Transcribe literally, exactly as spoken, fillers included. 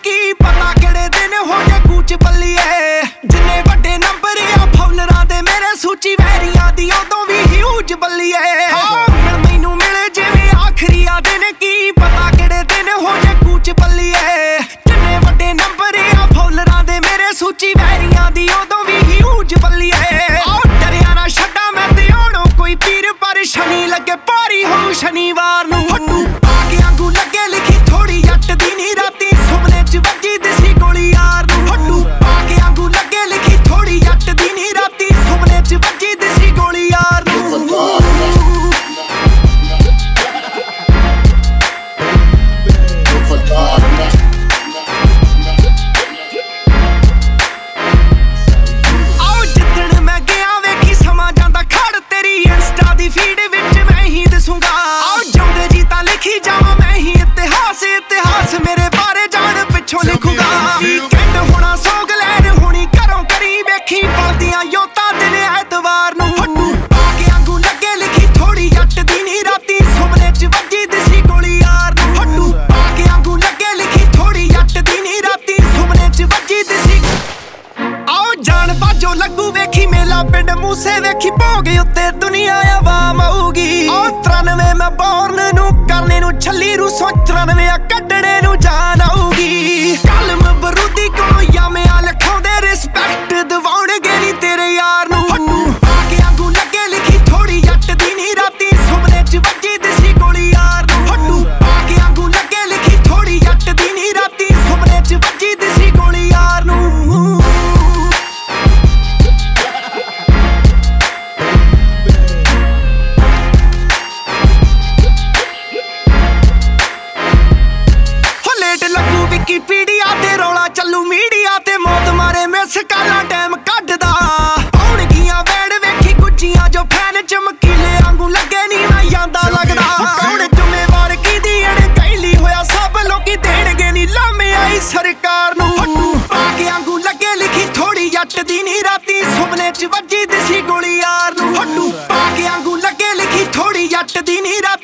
की पता किहड़े दिन हो जाए कूच बल्लीए जिन्ने वड्डे नंबर आ फौलरां दे मेरे सूची वैरियां दी उदों भी ह्यूज बल्लीए मैनू मिले जिवें आखरी आ दिन की पता किहड़े दिन हो जाए कूच बल्लीए जिन्ने वड्डे नंबर आ फौलरां दे मेरे सूची वैरियां दी उदों भी ह्यूज बल्लीए डरिया ना छड्डां मैं ते होणों कोई पीर पर शनि लगे भारी हो शनिवार नूं हट्टू आगे आंगू लगे लिखी थोड़ी जट दी नी राती सुपने च वजी दिसी गोली यार नूं हट्टू आगे आंगू लगे लिखी थोड़ी जट दी नी राती सुपने च वजी दिसी गोली यार नूं मेरे बारे जान पिछों लिखूगा वीकेंड होना सोगलैन होनी घरों करी वेखी पलदियां योता दिन ऐतवार नूं हट्टू आगे आंगू लगे लिखी थोड़ी जट दी नी राती सुपने च वजी दिसी गोली यार नूं हट्टू आगे आंगू लगे लिखी थोड़ी जट दी नी राती सुपने च वजी दिसी आओ जान बाजो लगू वेखी मेला पिंड मूसे वेखी भोग उत्ते दुनिया आवाम आऊगी ओ तिरानवे मैं बॉर्न नूं करने नूं छली रूसों चौरानवे कड्डणे नूं जान आऊगी कलम बरूदी कोलों यामियां लिखाउंदे रिस्पैक्ट दिवाउणगे नी तेरे यार नूं हट्टू आगे आंगू लगे लिखी थोड़ी जट दी नी राती सुपने च वजी दिसी गोली यार नूं हट्टू आगे आंगू लगे लिखी थोड़ी जट दी नी राती सुपने च वजी दिसी गोली यार नूं विकीपीडिया ते रौला चलू मीडिया ते मौत मारे मिस काला टाइम कड्डदा आउणगियां वैड़ वेखी गुज्जियां जो फैन चमकीले आंगू लगे नी मैं जांदा लगदा कौन जिम्मेवार कीदी अड़ कैली होया सब लोकी देणगे नी लामे आई सरकार नूं हट्टू आगे आंगू लगे लिखी थोड़ी जट दी नी राती सुपने च वजी दिसी गोली यार नूं हट्टू आगे आंगू लगे लिखी थोड़ी जट दी नी राती